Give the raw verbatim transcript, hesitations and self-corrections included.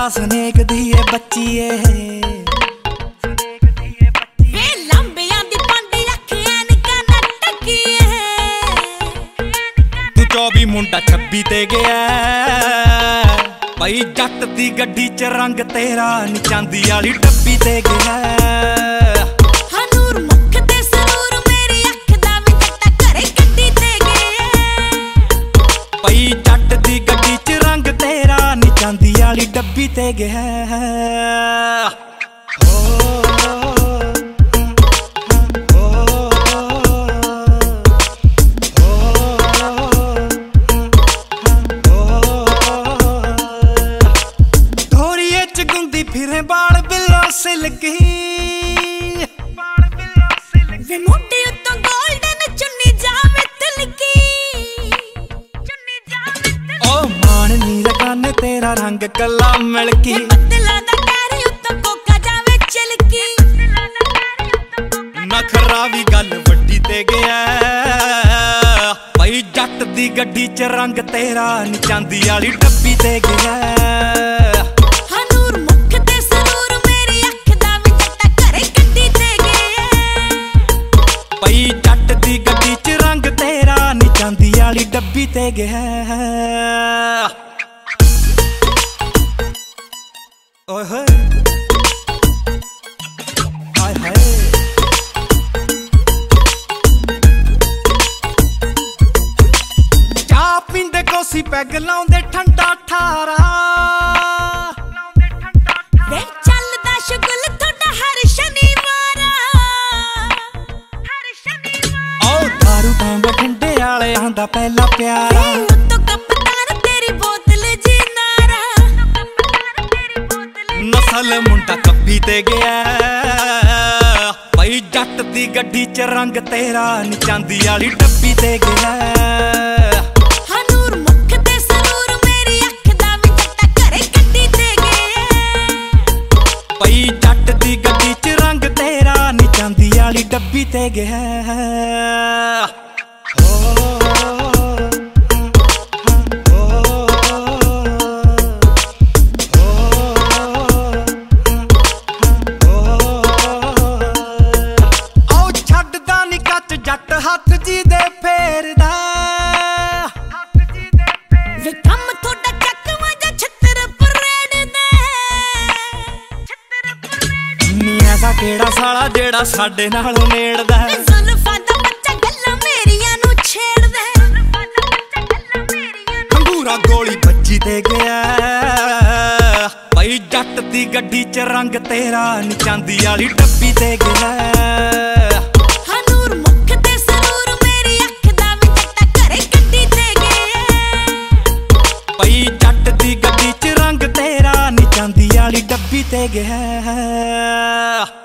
Snake ਦੀ ਏ ਬੱਚੀ ਏ ਵੇ ਲੰਬਿਆਂ ਦੀ ਪੰਡ ਅੱਖਾਂ ਨਿਕਾ ਨਟਕੀ ਏ ਤੂੰ ਚੌਵੀ ਮੁੰਡਾ ਛੱਬੀ ਤੇ ਗਿਆ ਭਾਈ ਜੱਟ ਦੀ ਗੱਡੀ ਚ ਰੰਗ ਤੇਰਾ ਨੀ ਚਾਂਦੀ ਵਾਲੀ ਡੱਬੀ ਤੇ ਗਿਆ ਹਨੂਰ ਮੁਖ ਤੇ ਸਰੂਰ ਮੇਰੀ ਅੱਖ ਦਾ ਵੀ ਜੱਟਾ ਘਰੇ ਗੱਡੀ ਤੇ ਗਿਆ ਭਾਈ ਜੱਟ ਦੀ ਗੱਡੀ ਚ ਰੰਗ ਤੇਰਾ ਨੀ ਚਾਂਦੀ ਵਾਲੀ ਡੱਬੀ ਤੇ ਗਿਆ ਫਿਰੇ ਬਾਲ ਬਿੱਲੋ ਸਿਲਕੀ ਵੇ ਮੋਢੇ ਉੱਤੋਂ ਗੋਲਡਨ ਚੁੰਨੀ ਜਾਵੇ ਤਿਲਕੀ ਚੁੰਨੀ ਜਾਵੇ ਤਿਲਕੀ ਓ ਮਾਣ ਨੀ ਲਗਾਨੇ ਤੇਰਾ ਰੰਗ ਕੱਲਾ ਮਿਲਕੀ ਬੱਦਲਾਂ ਦਾ ਕਹਿਰ ਉੱਤੋਂ ਕੋਕਾ ਜਾਵੇ ਚਿਲਕੀ ਨਖਰਾ ਵੀ ਗੱਲ ਵੱਡੀ ਤੇ ਗਿਆ ਭਾਈ ਜੱਟ ਦੀ ਗੱਡੀ ਚ ਰੰਗ ਤੇਰਾ ਨੀ ਚਾਂਦੀ ਵਾਲੀ ਡੱਬੀ ਤੇ ਗਿਆ ਭਾਈ ਜੱਟ ਦੀ ਗੱਡੀ ਚ ਰੰਗ ਤੇਰਾ ਨੀ ਚਾਂਦੀ ਵਾਲੀ ਡੱਬੀ ਤੇ ਗਿਆ ਓਏ ਹੋਏ ਹਾਏ ਹਾਏ ਚਾਹ ਪੀਂਦੇ ਕੋਸੀ ਪੈਗ ਲਾਉਂਦੇ ਠੰਡਾ ਠਾਰਾ ਵੇ ਚੱਲਦਾ ਸ਼ੁਗਲ ਤੁਹਾਡਾ ਹਰ ਸ਼ਨੀਵਾਰ ਬਠਿੰਡੇ ਵਾਲਿਆਂ ਦਾ ਪਹਿਲਾ ਪਿਆਰ ਉੱਤੋਂ ਕਪਤਾਨ ਤੇਰੀ ਬੋਤਲ ਜੀ ਨਾਰਾ ਨਸਲ ਮੁੰਡਾ ਕੱਪੀ ਤੇ ਗਿਆ ਭਾਈ ਜੱਟ ਦੀ ਗੱਡੀ ਚ ਰੰਗ ਤੇਰਾ ਨੀ ਚਾਂਦੀ ਵਾਲੀ ਡੱਬੀ ਤੇ ਗਿਆ ਹਨੂਰ ਮੁਖ ਤੇ ਸਰੂਰ ਮੇਰੀ ਅੱਖ ਦਾ ਵੀ ਜੱਟਾ ਘਰੇ ਗੱਡੀ ਤੇ ਗਿਆ ਭਾਈ ਜੱਟ ਦੀ ਗੱਡੀ ਚ ਰੰਗ ਤੇਰਾ ਨੀ ਚਾਂਦੀ ਵਾਲੀ ਡੱਬੀ ਤੇ ਗਿਆ ਜੱਟ ਹੱਥ ਜੀ ਦੇ ਫੇਰਦਾ ਵੇ ਕੰਮ ਤੁਹਾਡਾ ਚੱਕਵਾ ਜਾਂ ਛੱਤਰ ਪਰੇਡ ਦੇ ਛੱਤਰ ਪਰੇਡ ਨੀ ਐਸਾ ਕਿਹੜਾ ਸਾਲਾ ਜਿਹੜਾ ਸਾਡੇ ਨਾਲ ਨੇੜਦਾ ਵੇ ਜ਼ੁਲਫਾਂ ਦਾ ਬੱਚਾ ਗੱਲਾਂ ਮੇਰੀਆਂ ਨੂੰ ਛੇੜਦਾ ਜ਼ੁਲਫਾਂ ਦਾ ਬੱਚਾ ਗੱਲਾਂ ਮੇਰੀਆਂ ਨੂੰ ਖੰਗੂਰਾ ਗੋਲੀ ਵੱਜੀ ਤੇ ਗਿਆ ਭਾਈ ਜੱਟ ਦੀ ਗੱਡੀ ਚ ਰੰਗ ਤੇਰਾ ਨੀ ਚਾਂਦੀ ਵਾਲੀ ਡੱਬੀ ਤੇ ਗਿਆ ਭਾਈ ਜੱਟ ਦੀ ਗੱਡੀ ਚ ਰੰਗ ਤੇਰਾ ਨੀ ਚਾਂਦੀ ਵਾਲੀ ਡੱਬੀ ਤੇ ਗਿਆ।